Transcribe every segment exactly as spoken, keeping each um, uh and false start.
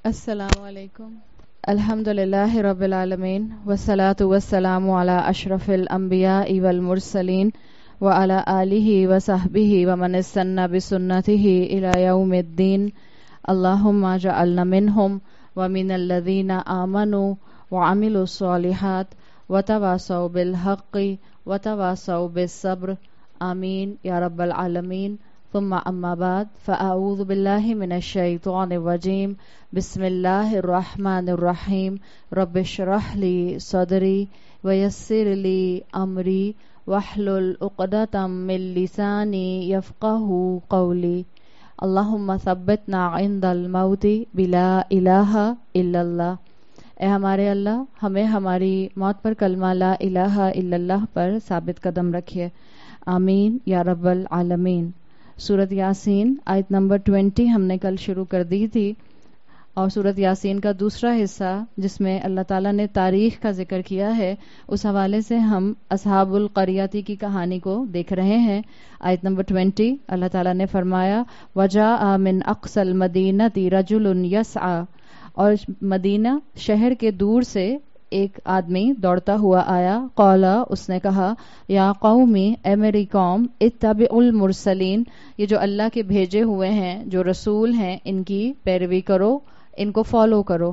السلام علیکم. الحمد للہ رب العالمین والصلاة والسلام علی اشرف الانبیاء والمرسلین وعلی آلہ وصحبہ ومن استنى بسنتہ الی یوم الدین. اللہم اجعلنا منہم ومن الذین آمنوا وعملوا الصالحات وتواصوا بالحق وتواصوا بالصبر. آمین یا رب العالمین. ثم اما بعد فاعوذ باللہ من الشیطان الرجیم. بسم اللہ الرحمن الرحیم. رب اشرح لی صدری ویسر لی امری واحلل عقدۃ من لسانی یفقہوا قولی. اللہم ثبتنا عند الموت بلا الہ الا اللہ. اے ہمارے اللہ، ہمیں ہماری موت پر کلمہ لا الہ الا اللہ پر ثابت قدم رکھیے. آمین یا رب العالمین. سورت یاسین آیت نمبر بیس ہم نے کل شروع کر دی تھی، اور سورت یاسین کا دوسرا حصہ جس میں اللہ تعالیٰ نے تاریخ کا ذکر کیا ہے، اس حوالے سے ہم اصحاب القریاتی کی کہانی کو دیکھ رہے ہیں. آیت نمبر بیس اللہ تعالیٰ نے فرمایا وَجَاءَ مِنْ أَقْصَى الْمَدِينَةِ رَجُلٌ يَسْعَى، اور مدینہ شہر کے دور سے ایک آدمی دوڑتا ہوا آیا. قالا، اس نے کہا یا قومی، اے میری قوم، اتبعوا المرسلین، یہ جو اللہ کے بھیجے ہوئے ہیں، جو رسول ہیں، ان کی پیروی کرو، ان کو فالو کرو.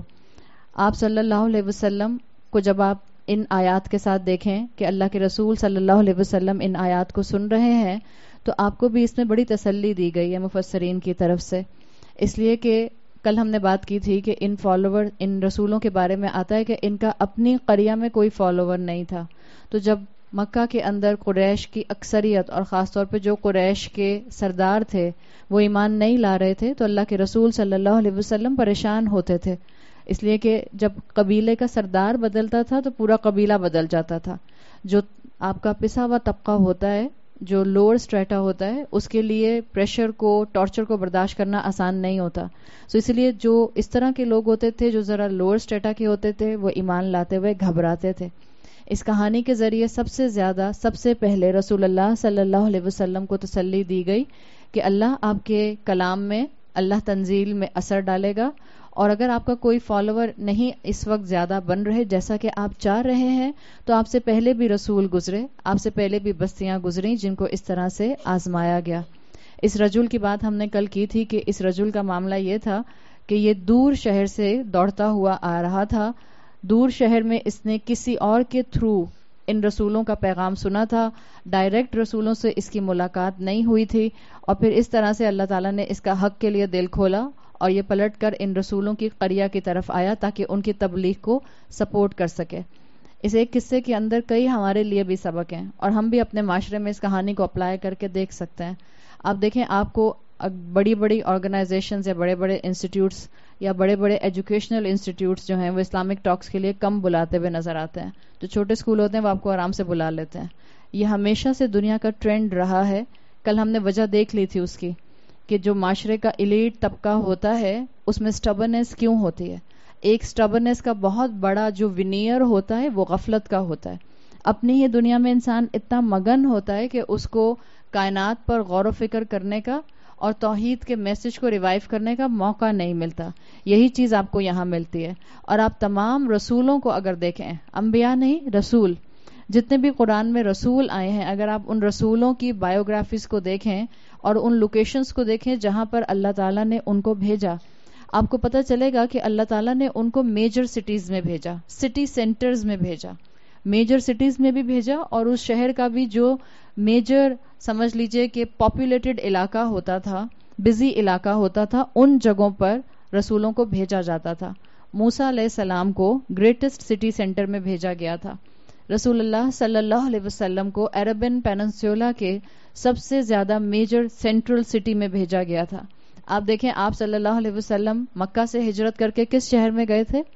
آپ صلی اللہ علیہ وسلم کو جب آپ ان آیات کے ساتھ دیکھیں کہ اللہ کے رسول صلی اللہ علیہ وسلم ان آیات کو سن رہے ہیں، تو آپ کو بھی اس میں بڑی تسلی دی گئی ہے مفسرین کی طرف سے. اس لیے کہ کل ہم نے بات کی تھی کہ ان فالوور ان رسولوں کے بارے میں آتا ہے کہ ان کا اپنی قریہ میں کوئی فالوور نہیں تھا. تو جب مکہ کے اندر قریش کی اکثریت اور خاص طور پہ جو قریش کے سردار تھے وہ ایمان نہیں لا رہے تھے، تو اللہ کے رسول صلی اللہ علیہ وسلم پریشان ہوتے تھے. اس لیے کہ جب قبیلے کا سردار بدلتا تھا تو پورا قبیلہ بدل جاتا تھا. جو آپ کا پسا ہوا طبقہ ہوتا ہے، جو لوور سٹریٹا ہوتا ہے، اس کے لیے پریشر کو، ٹارچر کو برداشت کرنا آسان نہیں ہوتا. سو اس لیے جو اس طرح کے لوگ ہوتے تھے جو ذرا لوور سٹریٹا کے ہوتے تھے، وہ ایمان لاتے ہوئے گھبراتے تھے. اس کہانی کے ذریعے سب سے زیادہ سب سے پہلے رسول اللہ صلی اللہ علیہ وسلم کو تسلی دی گئی کہ اللہ آپ کے کلام میں، اللہ تنزیل میں اثر ڈالے گا، اور اگر آپ کا کوئی فالوور نہیں اس وقت زیادہ بن رہے جیسا کہ آپ چاہ رہے ہیں، تو آپ سے پہلے بھی رسول گزرے، آپ سے پہلے بھی بستیاں گزریں جن کو اس طرح سے آزمایا گیا. اس رجل کی بات ہم نے کل کی تھی کہ اس رجل کا معاملہ یہ تھا کہ یہ دور شہر سے دوڑتا ہوا آ رہا تھا. دور شہر میں اس نے کسی اور کے تھرو ان رسولوں کا پیغام سنا تھا، ڈائریکٹ رسولوں سے اس کی ملاقات نہیں ہوئی تھی، اور پھر اس طرح سے اللہ تعالیٰ نے اس کا حق کے لیے دل کھولا اور یہ پلٹ کر ان رسولوں کی قریہ کی طرف آیا تاکہ ان کی تبلیغ کو سپورٹ کر سکے. اس ایک قصے کے اندر کئی ہمارے لیے بھی سبق ہیں، اور ہم بھی اپنے معاشرے میں اس کہانی کو اپلائی کر کے دیکھ سکتے ہیں. آپ دیکھیں، آپ کو بڑی بڑی آرگنائزیشنز یا بڑے بڑے انسٹیٹیوٹس یا بڑے بڑے ایجوکیشنل انسٹیٹیوٹس جو ہیں وہ اسلامک ٹاکس کے لیے کم بلاتے ہوئے نظر آتے ہیں. جو چھوٹے اسکول ہوتے ہیں وہ آپ کو آرام سے بلا لیتے ہیں. یہ ہمیشہ سے دنیا کا ٹرینڈ رہا ہے. کل ہم نے وجہ دیکھ لی تھی اس کی کہ جو معاشرے کا ایلیٹ طبقہ ہوتا ہے اس میں سٹبرنس کیوں ہوتی ہے. ایک سٹبرنس کا بہت بڑا جو ونیئر ہوتا ہے وہ غفلت کا ہوتا ہے. اپنی ہی دنیا میں انسان اتنا مگن ہوتا ہے کہ اس کو کائنات پر غور و فکر کرنے کا اور توحید کے میسج کو ریوائیو کرنے کا موقع نہیں ملتا. یہی چیز آپ کو یہاں ملتی ہے. اور آپ تمام رسولوں کو اگر دیکھیں، انبیاء نہیں، رسول، جتنے بھی قرآن میں رسول آئے ہیں، اگر آپ ان رسولوں کی بایوگرافیز کو دیکھیں اور ان لوکیشنز کو دیکھیں جہاں پر اللہ تعالیٰ نے ان کو بھیجا، آپ کو پتہ چلے گا کہ اللہ تعالیٰ نے ان کو میجر سٹیز میں بھیجا، سٹی سینٹرز میں بھیجا، میجر سٹیز میں بھی بھیجا، اور اس شہر کا بھی جو میجر سمجھ لیجئے کہ پاپولیٹڈ علاقہ ہوتا تھا، بزی علاقہ ہوتا تھا، ان جگہوں پر رسولوں کو بھیجا جاتا تھا. موسیٰ علیہ السلام کو گریٹسٹ سٹی سینٹر میں بھیجا گیا تھا. رسول اللہ صلی اللہ علیہ وسلم کو عربین پیننسولا کے سب سے زیادہ میجر سینٹرل سٹی میں بھیجا گیا تھا. آپ دیکھیں، آپ صلی اللہ علیہ وسلم مکہ سے ہجرت کر کے کس شہر میں گئے تھے؟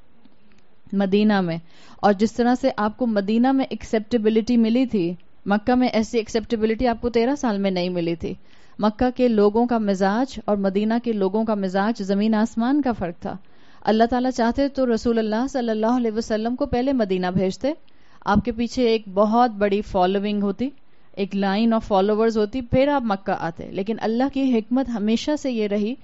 مدینہ میں. اور جس طرح سے آپ کو مدینہ میں ایکسیپٹیبلٹی ملی تھی، مکہ میں ایسی ایکسیپٹیبلٹی آپ کو تیرہ سال میں نہیں ملی تھی. مکہ کے لوگوں کا مزاج اور مدینہ کے لوگوں کا مزاج زمین آسمان کا فرق تھا. اللہ تعالیٰ چاہتے تو رسول اللہ صلی اللہ علیہ وسلم کو پہلے مدینہ بھیجتے، آپ کے پیچھے ایک بہت بڑی فالوئنگ ہوتی، ایک لائن آف فالوورز ہوتی، پھر آپ مکہ آتے. لیکن اللہ کی حکمت ہمیشہ سے یہ رہی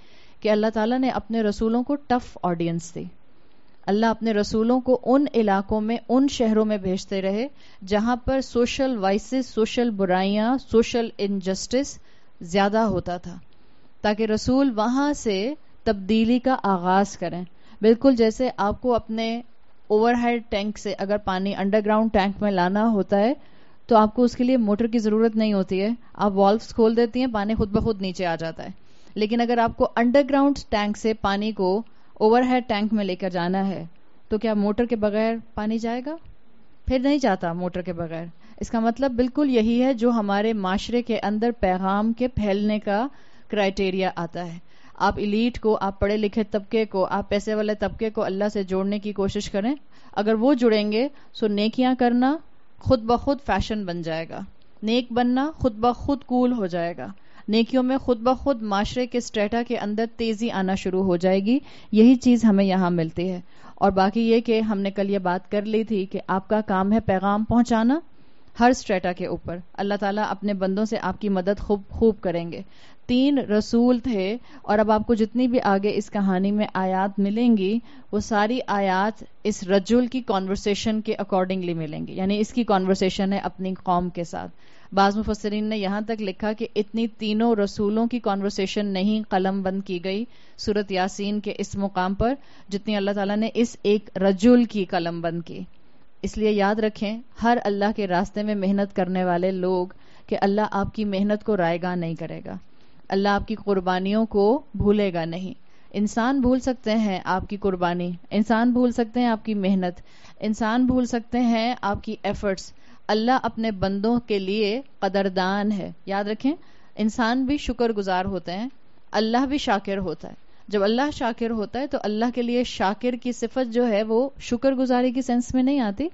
کہ اللہ تعالیٰ نے اپنے رسولوں کو ٹف آڈینس دی. اللہ اپنے رسولوں کو ان علاقوں میں، ان شہروں میں بھیجتے رہے جہاں پر سوشل وائسز، سوشل برائیاں، سوشل انجسٹس زیادہ ہوتا تھا، تاکہ رسول وہاں سے تبدیلی کا آغاز کریں. بالکل جیسے آپ کو اپنے اوور ہیڈ ٹینک سے اگر پانی انڈر گراؤنڈ ٹینک میں لانا ہوتا ہے تو آپ کو اس کے لیے موٹر کی ضرورت نہیں ہوتی ہے، آپ والوز کھول دیتی ہیں، پانی خود بخود نیچے آ جاتا ہے. لیکن اگر آپ کو انڈر گراؤنڈ ٹینک سے پانی کو اوور ہیڈ ٹینک میں لے کر جانا ہے تو کیا موٹر کے بغیر پانی جائے گا؟ پھر نہیں جاتا موٹر کے بغیر. اس کا مطلب بالکل یہی ہے جو ہمارے معاشرے کے اندر پیغام کے پھیلنے کا کرائٹیریا آتا ہے. آپ ایلیٹ کو، آپ پڑھے لکھے طبقے کو، آپ پیسے والے طبقے کو اللہ سے جوڑنے کی کوشش کریں. اگر وہ جڑیں گے سو نیکیاں کرنا خود بخود فیشن بن جائے گا، نیک بننا خود بخود کول ہو جائے گا، نیکیوں میں خود بخود معاشرے کے سٹریٹا کے اندر تیزی آنا شروع ہو جائے گی. یہی چیز ہمیں یہاں ملتی ہے. اور باقی یہ کہ ہم نے کل یہ بات کر لی تھی کہ آپ کا کام ہے پیغام پہنچانا ہر سٹریٹا کے اوپر. اللہ تعالیٰ اپنے بندوں سے آپ کی مدد خوب خوب کریں گے. تین رسول تھے، اور اب آپ کو جتنی بھی آگے اس کہانی میں آیات ملیں گی وہ ساری آیات اس رجل کی کانورسیشن کے اکارڈنگلی ملیں گی، یعنی اس کی کانورسیشن ہے اپنی قوم کے ساتھ. بعض مفسرین نے یہاں تک لکھا کہ اتنی تینوں رسولوں کی کانورسیشن نہیں قلم بند کی گئی سورۃ یاسین کے اس مقام پر جتنی اللہ تعالیٰ نے اس ایک رجل کی قلم بند کی. اس لیے یاد رکھیں ہر اللہ کے راستے میں محنت کرنے والے لوگ کہ اللہ آپ کی محنت کو رائے گاہ نہیں کرے گا، اللہ آپ کی قربانیوں کو بھولے گا نہیں. انسان بھول سکتے ہیں آپ کی قربانی، انسان بھول سکتے ہیں آپ کی محنت، انسان بھول سکتے ہیں آپ کی ایفرٹس. اللہ اپنے بندوں کے لیے قدردان ہے. یاد رکھیں انسان بھی شکر گزار ہوتے ہیں، اللہ بھی شاکر ہوتا ہے. جب اللہ شاکر ہوتا ہے تو اللہ کے لیے شاکر کی صفت جو ہے وہ شکر گزاری کی سینس میں نہیں آتی،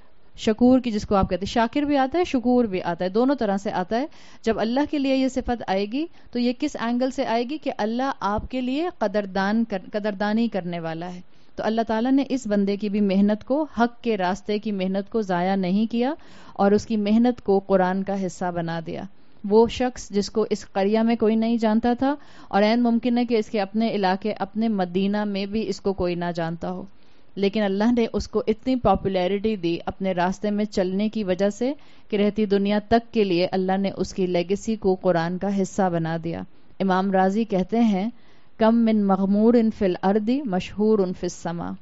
شکور کی جس کو آپ کہتے ہیں. شاکر بھی آتا ہے، شکور بھی آتا ہے، دونوں طرح سے آتا ہے. جب اللہ کے لیے یہ صفت آئے گی تو یہ کس اینگل سے آئے گی کہ اللہ آپ کے لیے قدردان کر قدردانی کرنے والا ہے. تو اللہ تعالیٰ نے اس بندے کی بھی محنت کو، حق کے راستے کی محنت کو ضائع نہیں کیا اور اس کی محنت کو قرآن کا حصہ بنا دیا. وہ شخص جس کو اس قریہ میں کوئی نہیں جانتا تھا اور عین ممکن ہے کہ اس کے اپنے علاقے اپنے مدینہ میں بھی اس کو کوئی نہ جانتا ہو، لیکن اللہ نے اس کو اتنی پاپولیرٹی دی اپنے راستے میں چلنے کی وجہ سے کہ رہتی دنیا تک کے لیے اللہ نے اس کی لیگیسی کو قرآن کا حصہ بنا دیا. امام راضی کہتے ہیں کم من مغمور فی الارض مشہور فی السماء.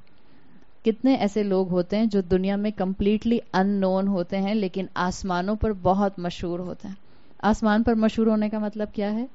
کتنے ایسے لوگ ہوتے ہیں جو دنیا میں کمپلیٹلی ان نون ہوتے ہیں لیکن آسمانوں پر بہت مشہور ہوتے ہیں. آسمان پر مشہور ہونے کا مطلب کیا ہے؟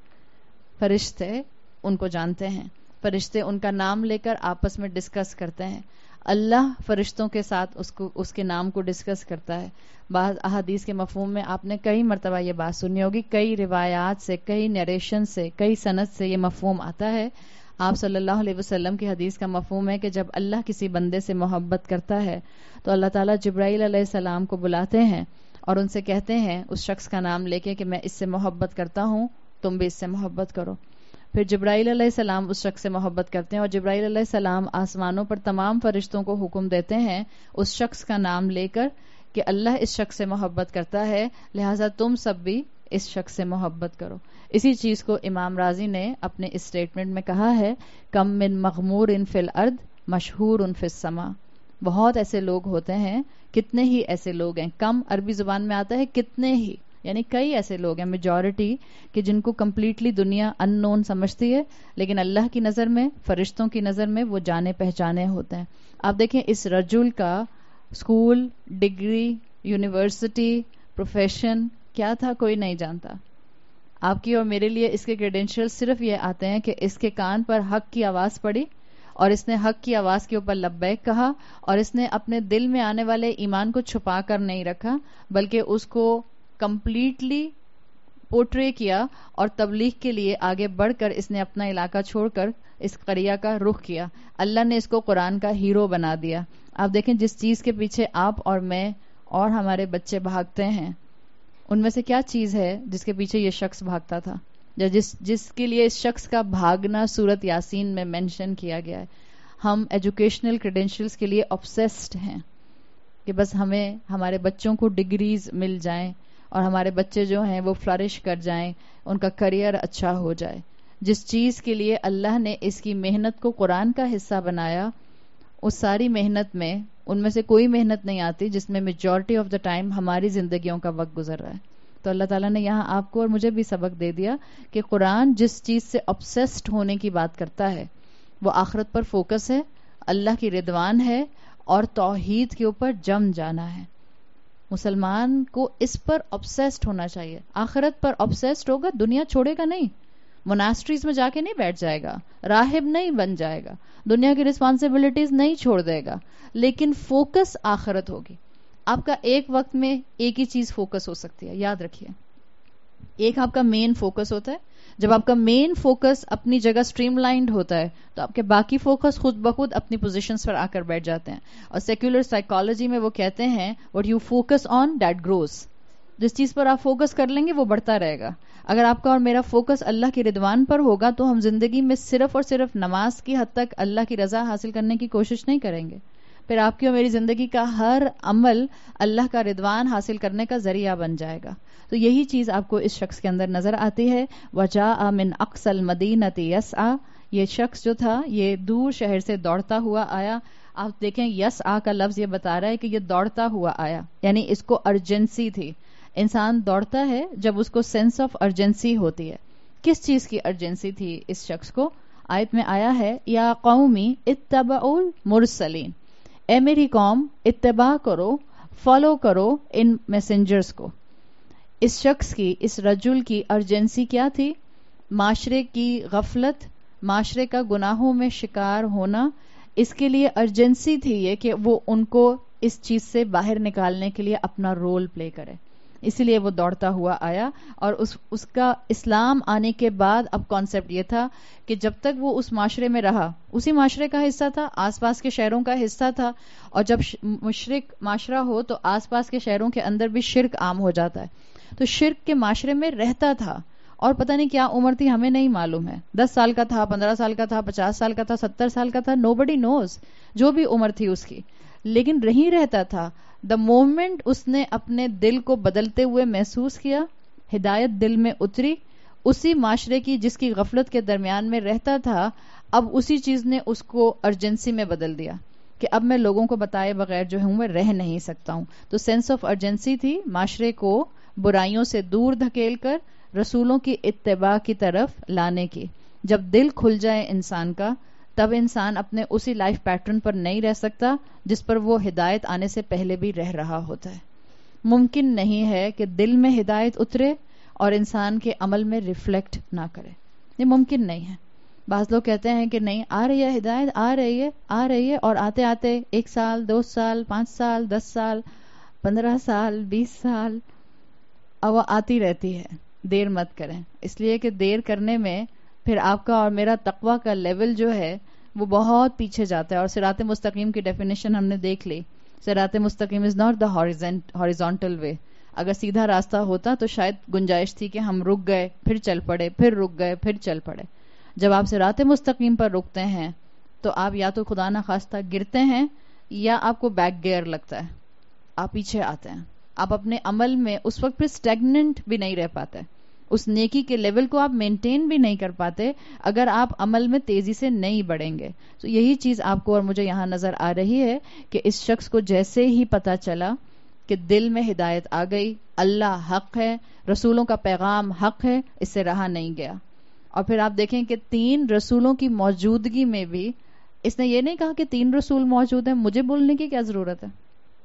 فرشتے ان کو جانتے ہیں، فرشتے ان کا نام لے کر آپس میں ڈسکس کرتے ہیں. اللہ فرشتوں کے ساتھ اس کو اس کے نام کو ڈسکس کرتا ہے. بعض احادیث کے مفہوم میں آپ نے کئی مرتبہ یہ بات سنی ہوگی، کئی روایات سے، کئی نیریشن سے، کئی سند سے یہ مفہوم آتا ہے. آپ صلی اللہ علیہ وسلم کی حدیث کا مفہوم ہے کہ جب اللہ کسی بندے سے محبت کرتا ہے تو اللہ تعالیٰ جبرائیل علیہ السلام کو بلاتے ہیں اور ان سے کہتے ہیں اس شخص کا نام لے کے کہ میں اس سے محبت کرتا ہوں، تم بھی اس سے محبت کرو. پھر جبرائیل علیہ السلام اس شخص سے محبت کرتے ہیں اور جبرائیل علیہ السلام آسمانوں پر تمام فرشتوں کو حکم دیتے ہیں اس شخص کا نام لے کر کہ اللہ اس شخص سے محبت کرتا ہے، لہٰذا تم سب بھی اس شخص سے محبت کرو. اسی چیز کو امام راضی نے اپنے اس اسٹیٹمنٹ میں کہا ہے کم من مغمور فی الارض مشہور فی السماء. بہت ایسے لوگ ہوتے ہیں، کتنے ہی ایسے لوگ ہیں. کم عربی زبان میں آتا ہے کتنے ہی، یعنی کئی ایسے لوگ ہیں، میجورٹی، کہ جن کو کمپلیٹلی دنیا ان نون سمجھتی ہے لیکن اللہ کی نظر میں، فرشتوں کی نظر میں وہ جانے پہچانے ہوتے ہیں. آپ دیکھیں اس رجل کا اسکول، ڈگری، یونیورسٹی، پروفیشن کیا تھا کوئی نہیں جانتا. آپ کی اور میرے لیے اس کے کریڈینشیل صرف یہ آتے ہیں کہ اس کے کان پر حق کی آواز پڑی اور اس نے حق کی آواز کے اوپر لبیک کہا اور اس نے اپنے دل میں آنے والے ایمان کو چھپا کر نہیں رکھا بلکہ اس کو کمپلیٹلی پورٹرے کیا اور تبلیغ کے لیے آگے بڑھ کر اس نے اپنا علاقہ چھوڑ کر اس قریہ کا رخ کیا. اللہ نے اس کو قرآن کا ہیرو بنا دیا. آپ دیکھیں جس چیز کے پیچھے آپ اور میں اور ہمارے بچے بھاگتے ہیں ان میں سے کیا چیز ہے جس کے پیچھے یہ شخص بھاگتا تھا، یا جس جس کے لیے اس شخص کا بھاگنا سورت یاسین میں مینشن کیا گیا ہے. ہم ایجوکیشنل کریڈینشیلز کے لیے obsessed ہیں کہ بس ہمیں ہمارے بچوں کو ڈگریز مل جائیں اور ہمارے بچے جو ہیں وہ فلرش کر جائیں، ان کا کریئر اچھا ہو جائے. جس چیز کے لیے اللہ نے اس کی محنت کو قرآن کا حصہ بنایا، اس ساری محنت میں ان میں سے کوئی محنت نہیں آتی جس میں میجورٹی آف دا ٹائم ہماری زندگیوں کا وقت گزر رہا ہے. تو اللہ تعالیٰ نے یہاں آپ کو اور مجھے بھی سبق دے دیا کہ قرآن جس چیز سے obsessed ہونے کی بات کرتا ہے وہ آخرت پر فوکس ہے، اللہ کی رضوان ہے اور توحید کے اوپر جم جانا ہے. مسلمان کو اس پر obsessed ہونا چاہیے. آخرت پر obsessed ہوگا دنیا چھوڑے گا نہیں، موناسٹریز میں جا کے نہیں بیٹھ جائے گا، راہب نہیں بن جائے گا، دنیا کی رسپانسبلٹیز نہیں چھوڑ دے گا، لیکن فوکس آخرت ہوگی. آپ کا ایک وقت میں ایک ہی چیز فوکس ہو سکتی ہے، یاد رکھیے. ایک آپ کا مین فوکس ہوتا ہے. جب آپ کا مین فوکس اپنی جگہ سٹریم لائنڈ ہوتا ہے تو آپ کے باقی فوکس خود بخود اپنی پوزیشنز پر آ کر بیٹھ جاتے ہیں. اور سیکولر سائیکالوجی میں وہ کہتے ہیں what you focus on that grows. جس چیز پر آپ فوکس کر لیں گے وہ بڑھتا رہے گا. اگر آپ کا اور میرا فوکس اللہ کی رضوان پر ہوگا تو ہم زندگی میں صرف اور صرف نماز کی حد تک اللہ کی رضا حاصل کرنے کی کوشش نہیں کریں گے. پھر آپ کی اور میری زندگی کا ہر عمل اللہ کا رضوان حاصل کرنے کا ذریعہ بن جائے گا. تو یہی چیز آپ کو اس شخص کے اندر نظر آتی ہے. وجاء من اقصى المدینۃ یسعی، یہ شخص جو تھا یہ دور شہر سے دوڑتا ہوا آیا. آپ دیکھیں یسعی کا لفظ یہ بتا رہا ہے کہ یہ دوڑتا ہوا آیا، یعنی اس کو ارجنسی تھی. انسان دوڑتا ہے جب اس کو سینس آف ارجنسی ہوتی ہے. کس چیز کی ارجنسی تھی اس شخص کو؟ آیت میں آیا ہے یا قومی اتبعوا المرسلین، اے میری قوم اتباع کرو، فالو کرو ان میسنجرز کو. اس شخص کی، اس رجل کی ارجنسی کیا تھی؟ معاشرے کی غفلت، معاشرے کا گناہوں میں شکار ہونا. اس کے لیے ارجنسی تھی یہ کہ وہ ان کو اس چیز سے باہر نکالنے کے لیے اپنا رول پلے کرے. اسی لیے وہ دوڑتا ہوا آیا. اور اس اس کا اسلام آنے کے بعد اب کانسیپٹ یہ تھا کہ جب تک وہ اس معاشرے میں رہا، اسی معاشرے کا حصہ تھا، آس پاس کے شہروں کا حصہ تھا. اور جب مشرک معاشرہ ہو تو آس پاس کے شہروں کے اندر بھی شرک عام ہو جاتا ہے. تو شرک کے معاشرے میں رہتا تھا اور پتہ نہیں کیا عمر تھی، ہمیں نہیں معلوم ہے. دس سال کا تھا، پندرہ سال کا تھا، پچاس سال کا تھا، ستر سال کا تھا، نو بڈی نوز، جو بھی عمر تھی اس کی، لیکن رہی رہتا تھا. دا مومنٹ اس نے اپنے دل کو بدلتے ہوئے محسوس کیا، ہدایت دل میں اتری، اسی معاشرے کی جس کی غفلت کے درمیان میں رہتا تھا، اب اسی چیز نے اس کو ارجنسی میں بدل دیا کہ اب میں لوگوں کو بتائے بغیر جو ہوں میں رہ نہیں سکتا ہوں. تو سینس آف ارجنسی تھی معاشرے کو برائیوں سے دور دھکیل کر رسولوں کی اتباع کی طرف لانے کی. جب دل کھل جائے انسان کا تب انسان اپنے اسی لائف پیٹرن پر نہیں رہ سکتا جس پر وہ ہدایت آنے سے پہلے بھی رہ رہا ہوتا ہے. ممکن نہیں ہے کہ دل میں ہدایت اترے اور انسان کے عمل میں ریفلیکٹ نہ کرے. یہ ممکن نہیں ہے. بعض لوگ کہتے ہیں کہ نہیں آ رہی ہے ہدایت، آ رہی ہے آ رہی ہے اور آتے آتے ایک سال، دو سال، پانچ سال، دس سال، پندرہ سال، بیس سال اور وہ آتی رہتی ہے. دیر مت کریں، اس لیے کہ دیر کرنے میں پھر آپ کا اور میرا تقویٰ کا لیول جو ہے وہ بہت پیچھے جاتا ہے. اور صراط مستقیم کی ڈیفینیشن ہم نے دیکھ لی. صراط مستقیم از ناٹ دا ہاریزونٹل وے. اگر سیدھا راستہ ہوتا تو شاید گنجائش تھی کہ ہم رک گئے پھر چل پڑے، پھر رک گئے پھر چل پڑے. جب آپ صراط مستقیم پر رکتے ہیں تو آپ یا تو خدا نخواستہ گرتے ہیں یا آپ کو بیک گیئر لگتا ہے، آپ پیچھے آتے ہیں. آپ اپنے عمل میں اس وقت پھر اسٹیگننٹ بھی نہیں رہ پاتے، اس نیکی کے لیول کو آپ مینٹین بھی نہیں کر پاتے اگر آپ عمل میں تیزی سے نہیں بڑھیں گے. تو یہی چیز آپ کو اور مجھے یہاں نظر آ رہی ہے کہ اس شخص کو جیسے ہی پتا چلا کہ دل میں ہدایت آ گئی، اللہ حق ہے، رسولوں کا پیغام حق ہے، اس سے رہا نہیں گیا. اور پھر آپ دیکھیں کہ تین رسولوں کی موجودگی میں بھی اس نے یہ نہیں کہا کہ تین رسول موجود ہیں، مجھے بولنے کی کیا ضرورت ہے.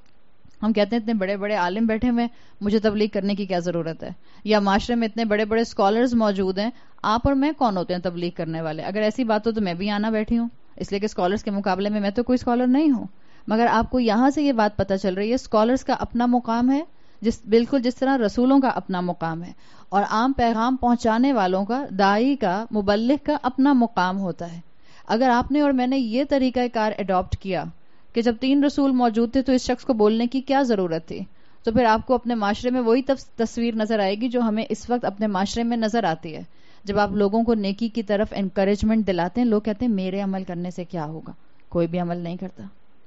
ہم کہتے ہیں اتنے بڑے بڑے عالم بیٹھے ہوئے، مجھے تبلیغ کرنے کی کیا ضرورت ہے. یا معاشرے میں اتنے بڑے بڑے اسکالرز موجود ہیں، آپ اور میں کون ہوتے ہیں تبلیغ کرنے والے. اگر ایسی بات ہو تو میں بھی آنا بیٹھی ہوں، اس لیے کہ اسکالرز کے مقابلے میں میں تو کوئی اسکالر نہیں ہوں. مگر آپ کو یہاں سے یہ بات پتہ چل رہی ہے اسکالرز کا اپنا مقام ہے، جس بالکل جس طرح رسولوں کا اپنا مقام ہے، اور عام پیغام پہنچانے والوں کا، داعی کا، مبلغ کا اپنا مقام ہوتا ہے. اگر آپ نے اور میں نے یہ طریقہ کار اڈاپٹ کیا کہ جب تین رسول موجود تھے تو اس شخص کو بولنے کی کیا ضرورت تھی، تو پھر آپ کو اپنے معاشرے میں وہی تصویر نظر آئے گی جو ہمیں اس وقت اپنے معاشرے میں نظر آتی ہے. جب آپ لوگوں کو نیکی کی طرف انکریجمنٹ دلاتے ہیں، لوگ کہتے ہیں میرے عمل کرنے سے کیا ہوگا. کوئی بھی عمل نہیں کرتا.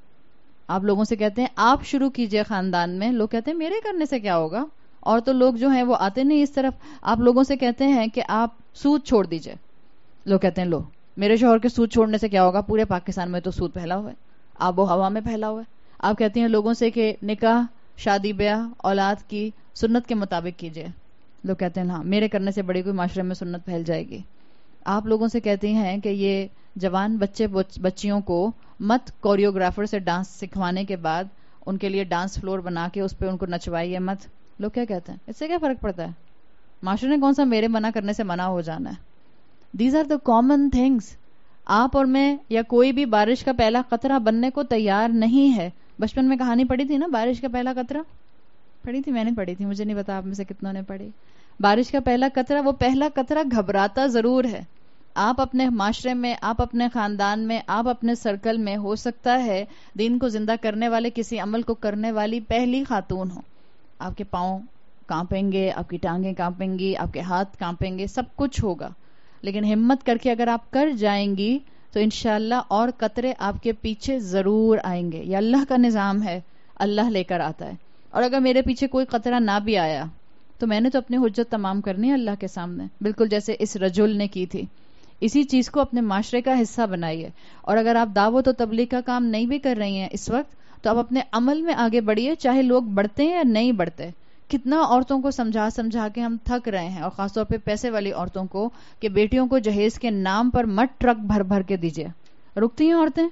آپ لوگوں سے کہتے ہیں آپ شروع کیجئے خاندان میں، لوگ کہتے ہیں میرے کرنے سے کیا ہوگا. اور تو لوگ جو ہیں وہ آتے نہیں اس طرف. آپ لوگوں سے کہتے ہیں کہ آپ سود چھوڑ دیجئے، لوگ کہتے ہیں لو میرے شوہر کے سود چھوڑنے سے کیا ہوگا, پورے پاکستان میں تو سود پھیلا ہوا ہے, آب و ہوا میں پھیلا ہوا ہے. آپ کہتے ہیں لوگوں سے کہ نکاح, شادی بیاہ, اولاد کی سنت کے مطابق کیجیے. لوگ کہتے ہیں ہاں میرے کرنے سے بڑی کوئی معاشرے میں سنت پھیل جائے گی. آپ لوگوں سے کہتے ہیں کہ یہ جوان بچے بچیوں کو مت کوریوگرافر سے ڈانس سکھوانے کے بعد ان کے لیے ڈانس فلور بنا کے اس پہ ان کو نچوائیے مت. لوگ کیا کہتے ہیں, اس سے کیا فرق پڑتا ہے, معاشرے نے کون سا میرے منع کرنے سے منع ہو جانا ہے. These are the common things. آپ اور میں یا کوئی بھی بارش کا پہلا قطرہ بننے کو تیار نہیں ہے. بچپن میں کہانی پڑھی تھی نا, بارش کا پہلا قطرہ پڑھی تھی, میں نے پڑھی تھی, مجھے نہیں پتا آپ میں سے کتنوں نے پڑھی. بارش کا پہلا قطرہ, وہ پہلا قطرہ گھبراتا ضرور ہے. آپ اپنے معاشرے میں, آپ اپنے خاندان میں, آپ اپنے سرکل میں ہو سکتا ہے دین کو زندہ کرنے والے کسی عمل کو کرنے والی پہلی خاتون ہو. آپ کے پاؤں کانپیں گے, آپ کی ٹانگیں کانپیں گی, آپ کے ہاتھ کانپیں گے, سب کچھ ہوگا, لیکن ہمت کر کے اگر آپ کر جائیں گی تو انشاءاللہ اور قطرے آپ کے پیچھے ضرور آئیں گے. یہ اللہ کا نظام ہے, اللہ لے کر آتا ہے. اور اگر میرے پیچھے کوئی قطرہ نہ بھی آیا تو میں نے تو اپنی حجت تمام کرنی ہے اللہ کے سامنے, بالکل جیسے اس رجل نے کی تھی. اسی چیز کو اپنے معاشرے کا حصہ بنائیے. اور اگر آپ دعوت و تبلیغ کا کام نہیں بھی کر رہی ہیں اس وقت, تو آپ اپنے عمل میں آگے بڑھیے, چاہے لوگ بڑھتے ہیں یا نہیں بڑھتے. کتنا عورتوں کو سمجھا سمجھا کے ہم تھک رہے ہیں, اور خاص طور پہ پیسے والی عورتوں کو, کہ بیٹیوں کو جہیز کے نام پر مت ٹرک بھر بھر کے دیجیے. رکتی ہیں عورتیں.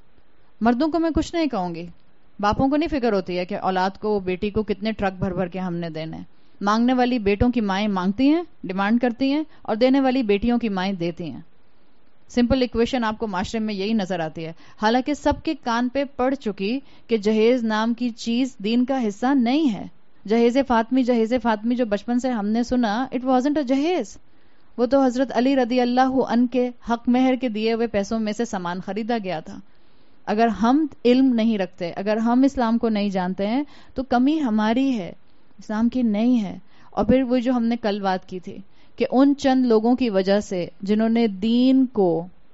مردوں کو میں کچھ نہیں کہوں گی, باپوں کو نہیں فکر ہوتی ہے کہ اولاد کو, بیٹی کو کتنے ٹرک بھر بھر کے ہم نے دینے. مانگنے والی بیٹوں کی مائیں مانگتی ہیں, ڈیمانڈ کرتی ہیں, اور دینے والی بیٹیوں کی مائیں دیتی ہیں. سمپل ایکویشن آپ کو معاشرے میں یہی نظر آتی ہے. حالانکہ سب کے کان پہ پڑ چکی کہ جہیز نام کی چیز دین کا حصہ نہیں ہے. جہیز فاطمی, جہیز فاطمی جو بچپن سے ہم نے سنا, اٹ وازنٹ اے جہیز. وہ تو حضرت علی رضی اللہ عنہ کے حق مہر کے دیے ہوئے پیسوں میں سے سامان خریدا گیا تھا. اگر ہم علم نہیں رکھتے, اگر ہم اسلام کو نہیں جانتے ہیں, تو کمی ہماری ہے, اسلام کی نہیں ہے. اور پھر وہ جو ہم نے کل بات کی تھی کہ ان چند لوگوں کی وجہ سے جنہوں نے دین کو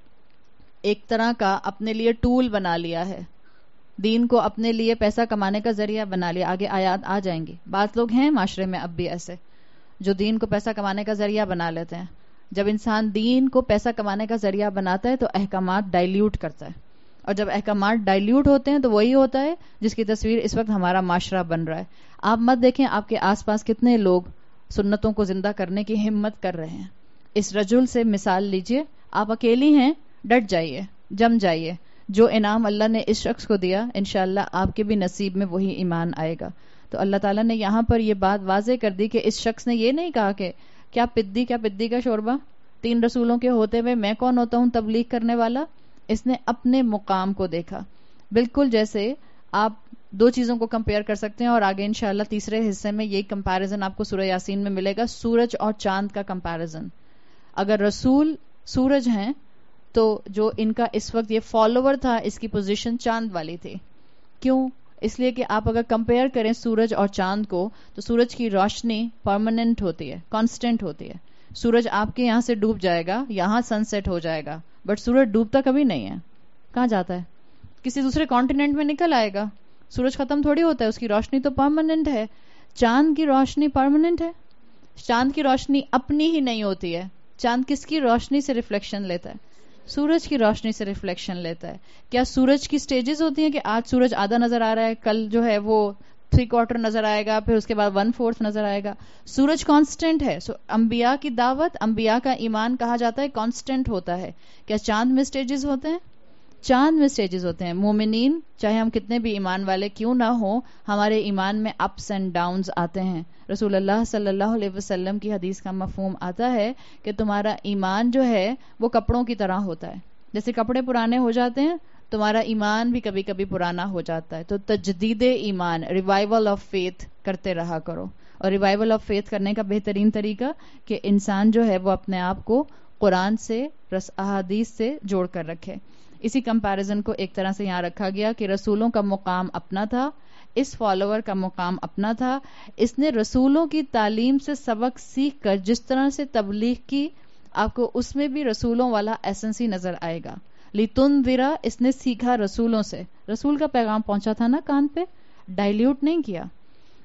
ایک طرح کا اپنے لیے ٹول بنا لیا ہے, دین کو اپنے لیے پیسہ کمانے کا ذریعہ بنا لیا. آگے آیات آ جائیں گی. بعض لوگ ہیں معاشرے میں اب بھی ایسے جو دین کو پیسہ کمانے کا ذریعہ بنا لیتے ہیں. جب انسان دین کو پیسہ کمانے کا ذریعہ بناتا ہے تو احکامات ڈائلیوٹ کرتا ہے, اور جب احکامات ڈائلیوٹ ہوتے ہیں تو وہی ہوتا ہے جس کی تصویر اس وقت ہمارا معاشرہ بن رہا ہے. آپ مت دیکھیں آپ کے آس پاس کتنے لوگ سنتوں کو زندہ کرنے کی ہمت کر رہے ہیں. اس رجل سے مثال لیجئے. آپ اکیلی ہیں, ڈٹ جائیے, جم جائیے. جو انعام اللہ نے اس شخص کو دیا, انشاءاللہ آپ کے بھی نصیب میں وہی ایمان آئے گا. تو اللہ تعالیٰ نے یہاں پر یہ بات واضح کر دی کہ اس شخص نے یہ نہیں کہا کہ کیا پدی کیا پدی کا شوربہ, تین رسولوں کے ہوتے ہوئے میں کون ہوتا ہوں تبلیغ کرنے والا. اس نے اپنے مقام کو دیکھا. بالکل جیسے آپ دو چیزوں کو کمپیئر کر سکتے ہیں, اور آگے انشاءاللہ تیسرے حصے میں یہی کمپیریزن آپ کو سورہ یاسین میں ملے گا, سورج اور چاند کا کمپیریزن. اگر رسول سورج ہیں تو جو ان کا اس وقت یہ فالوور تھا, اس کی پوزیشن چاند والی تھی. کیوں؟ اس لیے کہ آپ اگر کمپیئر کریں سورج اور چاند کو, تو سورج کی روشنی پرماننٹ ہوتی ہے, کانسٹنٹ ہوتی ہے. سورج آپ کے یہاں سے ڈوب جائے گا, یہاں سن سیٹ ہو جائے گا, بٹ سورج ڈوبتا کبھی نہیں ہے. کہاں جاتا ہے؟ کسی دوسرے کانٹیننٹ میں نکل آئے گا. سورج ختم تھوڑی ہوتا ہے, اس کی روشنی تو پرماننٹ ہے. چاند کی روشنی پرماننٹ ہے. چاند کی روشنی اپنی ہی نہیں ہوتی ہے. چاند کس کی روشنی سے ریفلیکشن لیتا ہے؟ سورج کی روشنی سے ریفلیکشن لیتا ہے. کیا سورج کی سٹیجز ہوتی ہیں کہ آج سورج آدھا نظر آ رہا ہے, کل جو ہے وہ تھری کوارٹر نظر آئے گا, پھر اس کے بعد ون فورتھ نظر آئے گا؟ سورج کانسٹنٹ ہے. سو انبیاء کی دعوت, انبیاء کا ایمان کہا جاتا ہے کانسٹنٹ ہوتا ہے. کیا چاند میں سٹیجز ہوتے ہیں؟ چاند میں سٹیجز ہوتے ہیں. مومنین چاہے ہم کتنے بھی ایمان والے کیوں نہ ہوں, ہمارے ایمان میں اپس اینڈ ڈاؤنز آتے ہیں. رسول اللہ صلی اللہ علیہ وسلم کی حدیث کا مفہوم آتا ہے کہ تمہارا ایمان جو ہے وہ کپڑوں کی طرح ہوتا ہے. جیسے کپڑے پرانے ہو جاتے ہیں, تمہارا ایمان بھی کبھی کبھی پرانا ہو جاتا ہے. تو تجدید ایمان, ریوائول آف فیتھ کرتے رہا کرو. اور ریوائول آف فیتھ کرنے کا بہترین طریقہ کہ انسان جو ہے وہ اپنے آپ کو قرآن سے, رس احادیث سے جوڑ کر رکھے. اسی کمپیریزن کو ایک طرح سے یہاں رکھا گیا کہ رسولوں کا مقام اپنا تھا, اس فالوور کا مقام اپنا تھا. اس نے رسولوں کی تعلیم سے سبق سیکھ کر جس طرح سے تبلیغ کی, آپ کو اس میں بھی رسولوں والا ایسنس ہی نظر آئے گا. لِتُنذِرَ, اس نے سیکھا رسولوں سے. رسول کا پیغام پہنچا تھا نا کان پہ, ڈائلیوٹ نہیں کیا.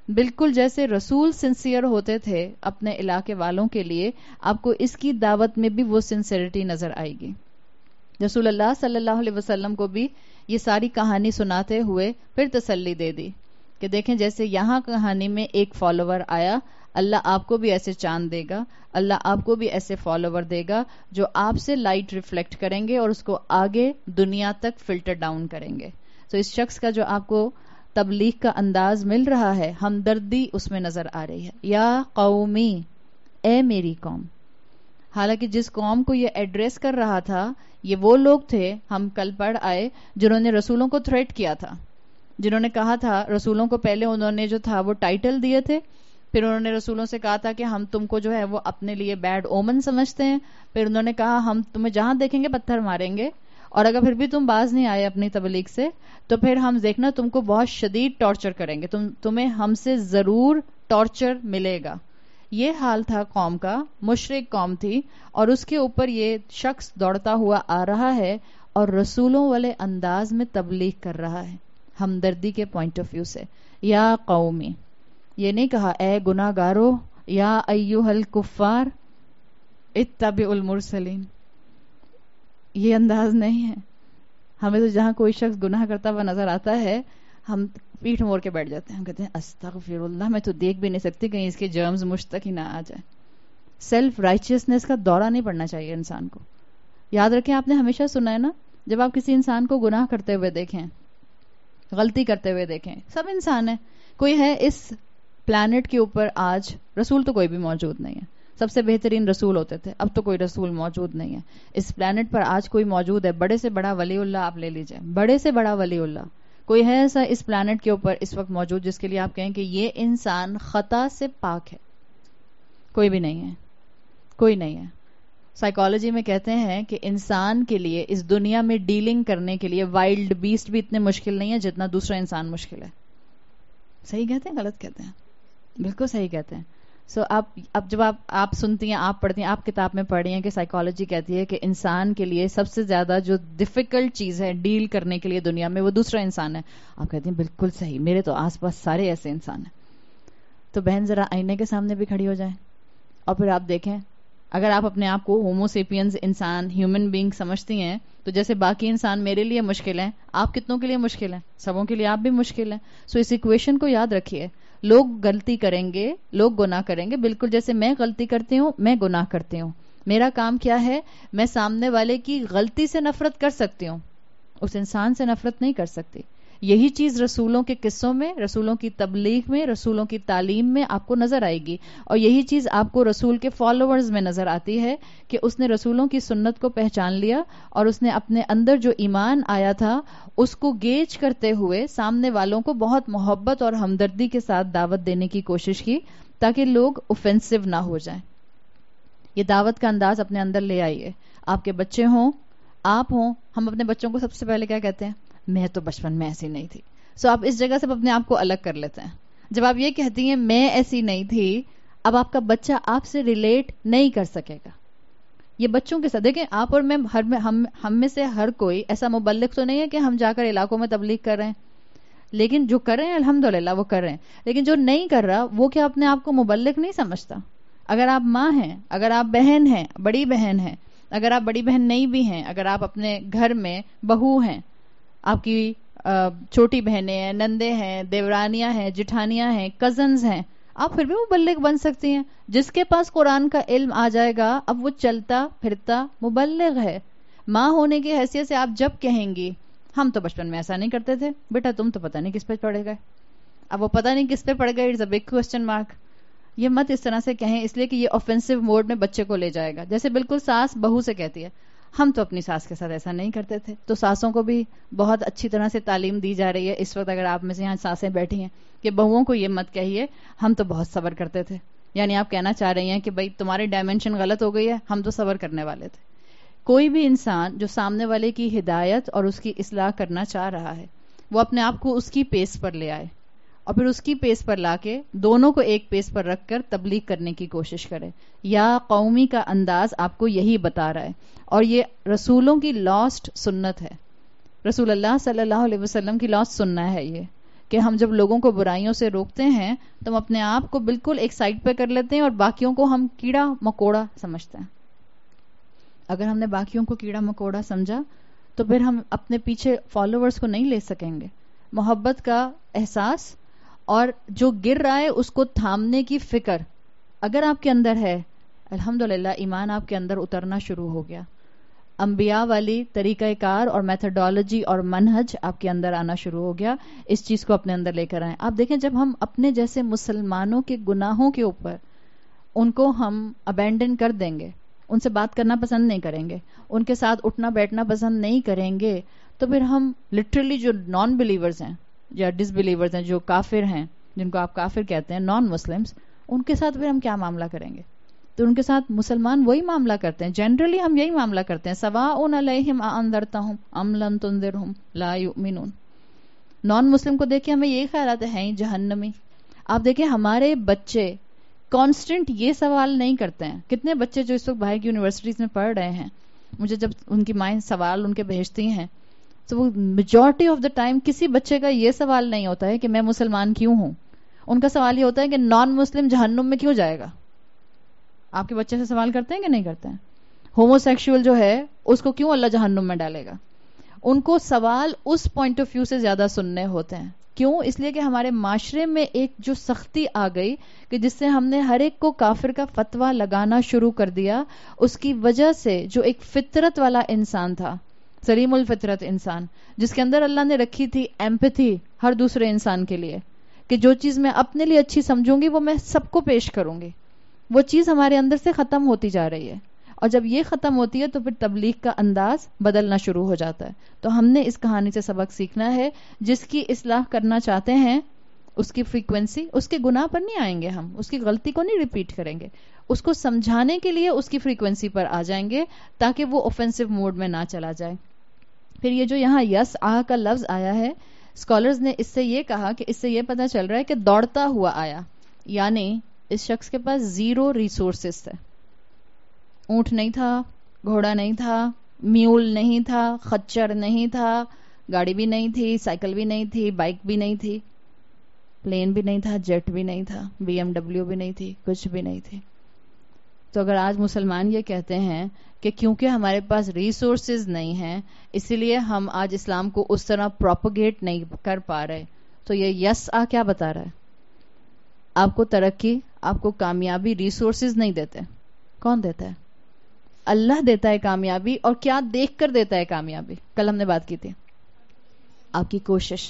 بالکل جیسے رسول سنسیئر ہوتے تھے اپنے علاقے والوں کے لیے، آپ کو اس کی دعوت میں بھی وہ سنسیئرٹی نظر آئے گی. رسول اللہ صلی اللہ علیہ وسلم کو بھی یہ ساری کہانی سناتے ہوئے پھر تسلی دے دی کہ دیکھیں جیسے یہاں کہانی میں ایک فالوور آیا، اللہ آپ کو بھی ایسے چاند دے گا، اللہ آپ کو بھی ایسے فالوور دے گا جو آپ سے لائٹ ریفلیکٹ کریں گے اور اس کو آگے دنیا تک فلٹر ڈاؤن کریں گے. تو اس شخص کا جو آپ کو تبلیغ کا انداز مل رہا ہے، ہمدردی اس میں نظر آ رہی ہے. یا قومی، اے میری قوم. حالانکہ جس قوم کو یہ ایڈریس کر رہا تھا یہ وہ لوگ تھے، ہم کل پڑھ آئے، جنہوں نے رسولوں کو تھریٹ کیا تھا، جنہوں نے کہا تھا رسولوں کو پہلے انہوں نے جو تھا وہ ٹائٹل دیے تھے، پھر انہوں نے رسولوں سے کہا تھا کہ ہم تم کو جو ہے وہ اپنے لیے بیڈ اومن سمجھتے ہیں، پھر انہوں نے کہا ہم تمہیں جہاں دیکھیں گے پتھر ماریں گے، اور اگر پھر بھی تم باز نہیں آئے اپنی تبلیغ سے تو پھر ہم دیکھنا تم کو بہت شدید ٹارچر کریں گے، تم تمہیں ہم سے ضرور ٹارچر ملے گا. یہ حال تھا قوم کا، مشرک قوم تھی، اور اس کے اوپر یہ شخص دوڑتا ہوا آ رہا ہے اور رسولوں والے انداز میں تبلیغ کر رہا ہے، ہمدردی کے پوائنٹ آف ویو سے. یا قومی، یہ نہیں کہا اے گناہ گارو، یا ایھا الکفار اتبعوا المرسلین، یہ انداز نہیں ہے. ہمیں تو جہاں کوئی شخص گناہ کرتا ہوا نظر آتا ہے ہم پیٹھ موڑ کے بیٹھ جاتے ہیں، ہم کہتے ہیں استغفر اللہ، میں تو دیکھ بھی نہیں سکتی کہیں اس کے جرمز مجھ تک ہی نہ آ جائے. سیلف رائچیسنس کا دورہ نہیں پڑنا چاہیے انسان کو. یاد رکھیں، آپ نے ہمیشہ سنا ہے نا، جب آپ کسی انسان کو گناہ کرتے ہوئے دیکھیں، غلطی کرتے ہوئے دیکھیں، سب انسان ہیں، کوئی ہے اس پلانٹ کے اوپر آج، رسول تو کوئی بھی موجود نہیں ہے، سب سے بہترین رسول ہوتے تھے، اب تو کوئی رسول موجود نہیں ہے. اس پلانٹ پر آج کوئی موجود ہے، بڑے سے بڑا ولی اللہ آپ لے لیجئے، بڑے سے بڑا ولی اللہ، کوئی ہے ایسا اس پلانٹ کے اوپر اس وقت موجود جس کے لیے آپ کہیں کہ یہ انسان خطا سے پاک ہے؟ کوئی بھی نہیں ہے، کوئی نہیں ہے. سائیکالوجی میں کہتے ہیں کہ انسان کے لیے اس دنیا میں ڈیلنگ کرنے کے لیے وائلڈ بیسٹ بھی اتنے مشکل نہیں ہے جتنا دوسرا انسان مشکل ہے. صحیح کہتے ہیں غلط کہتے ہیں؟ بالکل صحیح کہتے ہیں. سو so, آپ اب جب آپ آپ سنتی ہیں، آپ پڑھتی ہیں، آپ کتاب میں پڑھ رہی ہیں کہ سائیکالوجی کہتی ہے کہ انسان کے لیے سب سے زیادہ جو ڈیفیکلٹ چیز ہے ڈیل کرنے کے لیے دنیا میں وہ دوسرا انسان ہے. آپ کہتی ہیں بالکل صحیح، میرے تو آس پاس سارے ایسے انسان ہیں. تو بہن ذرا آئینے کے سامنے بھی کھڑی ہو جائیں اور پھر آپ دیکھیں، اگر آپ اپنے آپ کو ہومو سیپینز انسان، ہیومن بینگ سمجھتی ہیں تو جیسے باقی انسان میرے لیے مشکل ہیں، آپ کتنوں کے لیے مشکل ہیں؟ سبوں کے لیے آپ بھی مشکل ہیں. سو اس ایکویشن کو یاد رکھیے. لوگ غلطی کریں گے، لوگ گناہ کریں گے، بالکل جیسے میں غلطی کرتی ہوں، میں گناہ کرتی ہوں. میرا کام کیا ہے؟ میں سامنے والے کی غلطی سے نفرت کر سکتی ہوں، اس انسان سے نفرت نہیں کر سکتی. یہی چیز رسولوں کے قصوں میں، رسولوں کی تبلیغ میں، رسولوں کی تعلیم میں آپ کو نظر آئے گی، اور یہی چیز آپ کو رسول کے فالوورز میں نظر آتی ہے کہ اس نے رسولوں کی سنت کو پہچان لیا اور اس نے اپنے اندر جو ایمان آیا تھا اس کو گیج کرتے ہوئے سامنے والوں کو بہت محبت اور ہمدردی کے ساتھ دعوت دینے کی کوشش کی تاکہ لوگ اوفینسو نہ ہو جائیں. یہ دعوت کا انداز اپنے اندر لے آئیے. آپ کے بچے ہوں، آپ ہوں، ہم اپنے بچوں کو سب سے پہلے کیا کہتے ہیں؟ میں تو بچپن میں ایسی نہیں تھی. سو آپ اس جگہ سے اپنے آپ کو الگ کر لیتے ہیں. جب آپ یہ کہتی ہیں میں ایسی نہیں تھی، اب آپ کا بچہ آپ سے ریلیٹ نہیں کر سکے گا. یہ بچوں کے ساتھ دیکھیں، آپ اور میں ہر میں ہم ہم میں سے ہر کوئی ایسا مبلغ تو نہیں ہے کہ ہم جا کر علاقوں میں تبلیغ کر رہے ہیں، لیکن جو کر رہے ہیں الحمدللہ وہ کر رہے ہیں. لیکن جو نہیں کر رہا وہ کیا اپنے آپ کو مبلغ نہیں سمجھتا؟ اگر آپ ماں ہیں، اگر آپ بہن ہیں، بڑی بہن ہیں، اگر آپ بڑی بہن نہیں بھی ہیں، اگر آپ اپنے گھر میں بہو ہیں، آپ کی چھوٹی بہنیں ہیں، نندے ہیں، دیورانیاں ہیں، جٹھانیاں ہیں، کزنز ہیں، آپ پھر بھی مبلغ بن سکتی ہیں. جس کے پاس قرآن کا علم آ جائے گا اب وہ چلتا پھرتا مبلغ ہے. ماں ہونے کی حیثیت سے آپ جب کہیں گی ہم تو بچپن میں ایسا نہیں کرتے تھے، بیٹا تم تو پتہ نہیں کس پہ پڑے گئے. اب وہ پتہ نہیں کس پہ پڑ گئے، it's a big question mark. یہ مت اس طرح سے کہیں، اس لیے کہ یہ آفینسو موڈ میں بچے کو لے جائے گا. جیسے بالکل ساس بہو سے کہتی ہے ہم تو اپنی ساس کے ساتھ ایسا نہیں کرتے تھے. تو ساسوں کو بھی بہت اچھی طرح سے تعلیم دی جا رہی ہے اس وقت. اگر آپ میں سے یہاں ساسیں بیٹھی ہیں کہ بہوؤں کو یہ مت کہیے ہم تو بہت صبر کرتے تھے، یعنی آپ کہنا چاہ رہی ہیں کہ بھائی تمہاری ڈائمینشن غلط ہو گئی ہے، ہم تو صبر کرنے والے تھے. کوئی بھی انسان جو سامنے والے کی ہدایت اور اس کی اصلاح کرنا چاہ رہا ہے وہ اپنے آپ کو اس کی پیس پر لے آئے اور پھر اس کی پیس پر لا کے دونوں کو ایک پیس پر رکھ کر تبلیغ کرنے کی کوشش کرے. یا قومی کا انداز آپ کو یہی بتا رہا ہے، اور یہ رسولوں کی لاسٹ سنت ہے. رسول اللہ صلی اللہ علیہ وسلم کی لاسٹ سننا ہے یہ کہ ہم جب لوگوں کو برائیوں سے روکتے ہیں تو ہم اپنے آپ کو بالکل ایک سائڈ پہ کر لیتے ہیں اور باقیوں کو ہم کیڑا مکوڑا سمجھتے ہیں. اگر ہم نے باقیوں کو کیڑا مکوڑا سمجھا تو پھر ہم اپنے پیچھے فالوورز کو نہیں لے سکیں گے. محبت کا احساس اور جو گر رہا ہے اس کو تھامنے کی فکر اگر آپ کے اندر ہے, الحمدللہ ایمان آپ کے اندر اترنا شروع ہو گیا. انبیاء والی طریقہ کار اور میتھڈالوجی اور منہج آپ کے اندر آنا شروع ہو گیا. اس چیز کو اپنے اندر لے کر آئیں. آپ دیکھیں جب ہم اپنے جیسے مسلمانوں کے گناہوں کے اوپر ان کو ہم ابینڈن کر دیں گے, ان سے بات کرنا پسند نہیں کریں گے, ان کے ساتھ اٹھنا بیٹھنا پسند نہیں کریں گے, تو پھر ہم لٹرلی جو نان بلیورز ہیں یا ڈس بلیورز ہیں, جو کافر ہیں, جن کو آپ کافر کہتے ہیں, نان مسلمز, ان کے ساتھ پھر ہم کیا معاملہ کریں گے؟ تو ان کے ساتھ مسلمان وہی معاملہ کرتے ہیں. جنرلی ہم یہی معاملہ کرتے ہیں, سواء علیہم اانذرتہم ام لم تنذرہم لا یؤمنون. نان مسلم کو دیکھ کے ہمیں یہی خیال آتا ہے ہیں جہنمی. آپ دیکھیں ہمارے بچے کانسٹنٹ یہ سوال نہیں کرتے ہیں. کتنے بچے جو اس وقت باہر کی یونیورسٹیز میں پڑھ رہے ہیں, مجھے جب ان کی مائیں سوال ان کے بھیجتی ہیں تو وہ میجورٹی آف دا ٹائم کسی بچے کا یہ سوال نہیں ہوتا ہے کہ میں مسلمان کیوں ہوں. ان کا سوال یہ ہوتا ہے کہ نان مسلم جہنم میں کیوں جائے گا. آپ کے بچے سے سوال کرتے ہیں کہ نہیں کرتے ہیں؟ ہومو سیکشول جو ہے اس کو کیوں اللہ جہنم میں ڈالے گا؟ ان کو سوال اس پوائنٹ آف ویو سے زیادہ سننے ہوتے ہیں. کیوں؟ اس لیے کہ ہمارے معاشرے میں ایک جو سختی آ گئی کہ جس سے ہم نے ہر ایک کو کافر کا فتویٰ لگانا شروع کر دیا. اس کی وجہ سے جو ایک فطرت والا انسان تھا, سلیم الفطرت انسان, جس کے اندر اللہ نے رکھی تھی ایمپتھی ہر دوسرے انسان کے لیے, کہ جو چیز میں اپنے لیے اچھی سمجھوں گی وہ میں سب کو پیش کروں گی, وہ چیز ہمارے اندر سے ختم ہوتی جا رہی ہے. اور جب یہ ختم ہوتی ہے تو پھر تبلیغ کا انداز بدلنا شروع ہو جاتا ہے. تو ہم نے اس کہانی سے سبق سیکھنا ہے. جس کی اصلاح کرنا چاہتے ہیں اس کی فریکوینسی, اس کے گناہ پر نہیں آئیں گے ہم, اس کی غلطی کو نہیں ریپیٹ کریں گے, اس کو سمجھانے کے لیے اس کی فریکوینسی پر آ جائیں گے تاکہ وہ اوفینسو موڈ میں نہ چلا جائے. پھر یہ جو یہاں یس آ کا لفظ آیا ہے, اسکالرز نے اس سے یہ کہا کہ اس سے یہ پتہ چل رہا ہے کہ دوڑتا ہوا آیا, یعنی اس شخص کے پاس زیرو ریسورسز تھے. اونٹ نہیں تھا, گھوڑا نہیں تھا, میول نہیں تھا, خچر نہیں تھا, گاڑی بھی نہیں تھی, سائیکل بھی نہیں تھی, بائک بھی نہیں تھی, پلین بھی نہیں تھا, جیٹ بھی نہیں تھا, بی ایم ڈبلیو بھی نہیں تھی, کچھ بھی نہیں تھی. تو اگر آج مسلمان یہ کہتے ہیں کہ کیونکہ ہمارے پاس ریسورسز نہیں ہیں اسی لیے ہم آج اسلام کو اس طرح پروپیگیٹ نہیں کر پا رہے, تو یہ یس آ کیا بتا رہا ہے؟ آپ کو ترقی, آپ کو کامیابی ریسورسز نہیں دیتے. کون دیتا ہے؟ اللہ دیتا ہے کامیابی. اور کیا دیکھ کر دیتا ہے کامیابی؟ کل ہم نے بات کی تھی, آپ کی کوشش.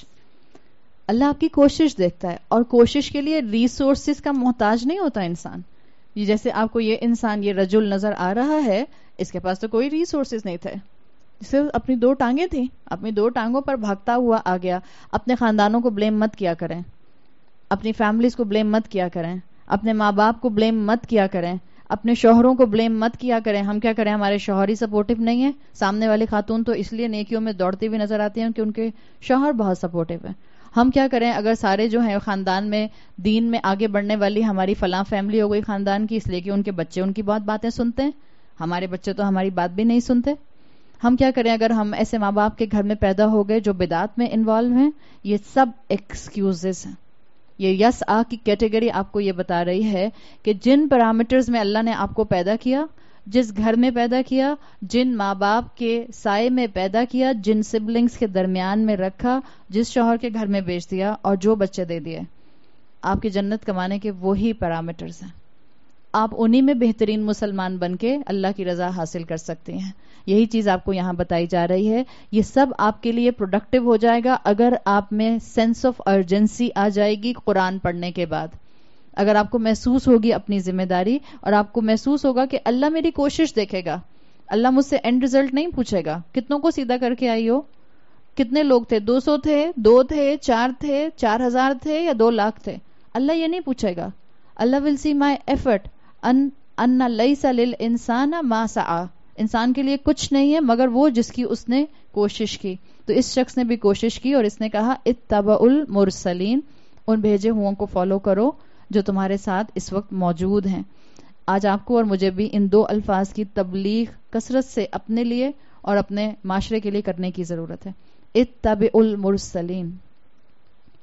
اللہ آپ کی کوشش دیکھتا ہے, اور کوشش کے لیے ریسورسز کا محتاج نہیں ہوتا انسان. یہ جیسے آپ کو یہ انسان, یہ رجل نظر آ رہا ہے, اس کے پاس تو کوئی ریسورسز نہیں تھے, صرف اپنی دو ٹانگیں تھیں, اپنی دو ٹانگوں پر بھاگتا ہوا آ گیا. اپنے خاندانوں کو بلیم مت کیا کریں, اپنی فیملیز کو بلیم مت کیا کریں, اپنے ماں باپ کو بلیم مت کیا کریں, اپنے شوہروں کو بلیم مت کیا کریں. ہم کیا کریں, ہمارے شوہر ہی سپورٹو نہیں ہے. سامنے والی خاتون تو اس لیے نیکیوں میں دوڑتی ہوئی نظر آتی ہیں کہ ان کے شوہر بہت سپورٹو ہیں. ہم کیا کریں, اگر سارے جو ہیں خاندان میں دین میں آگے بڑھنے والی ہماری فلاں فیملی ہو گئی خاندان کی, اس لیے کہ ان کے بچے ان کی بہت باتیں سنتے ہیں, ہمارے بچے تو ہماری بات بھی نہیں سنتے. ہم کیا کریں اگر ہم ایسے ماں باپ کے گھر میں پیدا ہو گئے جو بدعات میں انوالو ہیں. یہ سب ایکسکیوزز ہیں. یہ یس آ کی کیٹیگری آپ کو یہ بتا رہی ہے کہ جن پیرامیٹرز میں اللہ نے آپ کو پیدا کیا, جس گھر میں پیدا کیا, جن ماں باپ کے سائے میں پیدا کیا, جن سبلنگز کے درمیان میں رکھا, جس شوہر کے گھر میں بیچ دیا اور جو بچے دے دیے, آپ کی جنت کمانے کے وہی پیرامیٹرز ہیں. آپ انہی میں بہترین مسلمان بن کے اللہ کی رضا حاصل کر سکتے ہیں. یہی چیز آپ کو یہاں بتائی جا رہی ہے. یہ سب آپ کے لیے پروڈکٹیو ہو جائے گا اگر آپ میں سینس آف ارجنسی آ جائے گی قرآن پڑھنے کے بعد. اگر آپ کو محسوس ہوگی اپنی ذمہ داری, اور آپ کو محسوس ہوگا کہ اللہ میری کوشش دیکھے گا, اللہ مجھ سے اینڈ ریزلٹ نہیں پوچھے گا. کتنوں کو سیدھا کر کے آئی ہو, کتنے لوگ تھے, دو سو تھے, دو تھے, چار تھے, چار ہزار تھے یا دو لاکھ تھے, اللہ یہ نہیں پوچھے گا. اللہ ول سی مائی ایفرٹ ان ان لیس للانسان ما سعی. انسان کے لیے کچھ نہیں ہے مگر وہ جس کی اس نے کوشش کی. تو اس شخص نے بھی کوشش کی اور اس نے کہا اتبعوا المرسلین, ان بھیجے ہوں کو فالو کرو جو تمہارے ساتھ اس وقت موجود ہیں. آج آپ کو اور مجھے بھی ان دو الفاظ کی تبلیغ کثرت سے اپنے لیے اور اپنے معاشرے کے لیے کرنے کی ضرورت ہے. اتبعوا المرسلین.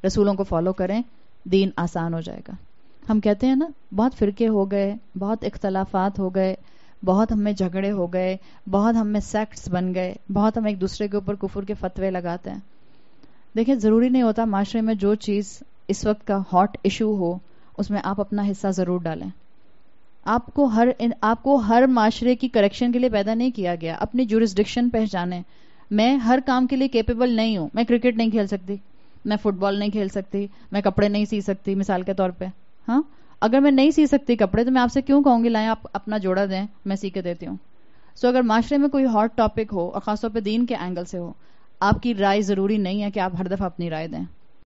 رسولوں کو فالو کریں, دین آسان ہو جائے گا. ہم کہتے ہیں نا بہت فرقے ہو گئے, بہت اختلافات ہو گئے, بہت ہم میں جھگڑے ہو گئے, بہت ہم میں سیکٹس بن گئے, بہت ہم ایک دوسرے کے اوپر کفر کے فتوے لگاتے ہیں. دیکھیں ضروری نہیں ہوتا معاشرے میں جو چیز اس وقت کا ہاٹ ایشو ہو اس میں آپ اپنا حصہ ضرور ڈالیں. آپ کو ہر آپ کو ہر معاشرے کی کریکشن کے لیے پیدا نہیں کیا گیا. اپنی جورسڈکشن پہچانیں. میں ہر کام کے لیے کیپیبل نہیں ہوں. میں کرکٹ نہیں کھیل سکتی, میں فٹ بال نہیں کھیل سکتی, میں کپڑے نہیں سی سکتی مثال کے طور پہ. ہاں اگر میں نہیں سی سکتی کپڑے تو میں آپ سے کیوں کہوں گی لائیں آپ اپنا جوڑا دیں, میں سی کے دیتی ہوں. سو so, اگر معاشرے میں کوئی ہاٹ ٹاپک ہو اور خاص طور پہ دین کے اینگل سے ہو, آپ کی رائے ضروری نہیں ہے کہ آپ ہر دفعہ اپنی رائے دیں.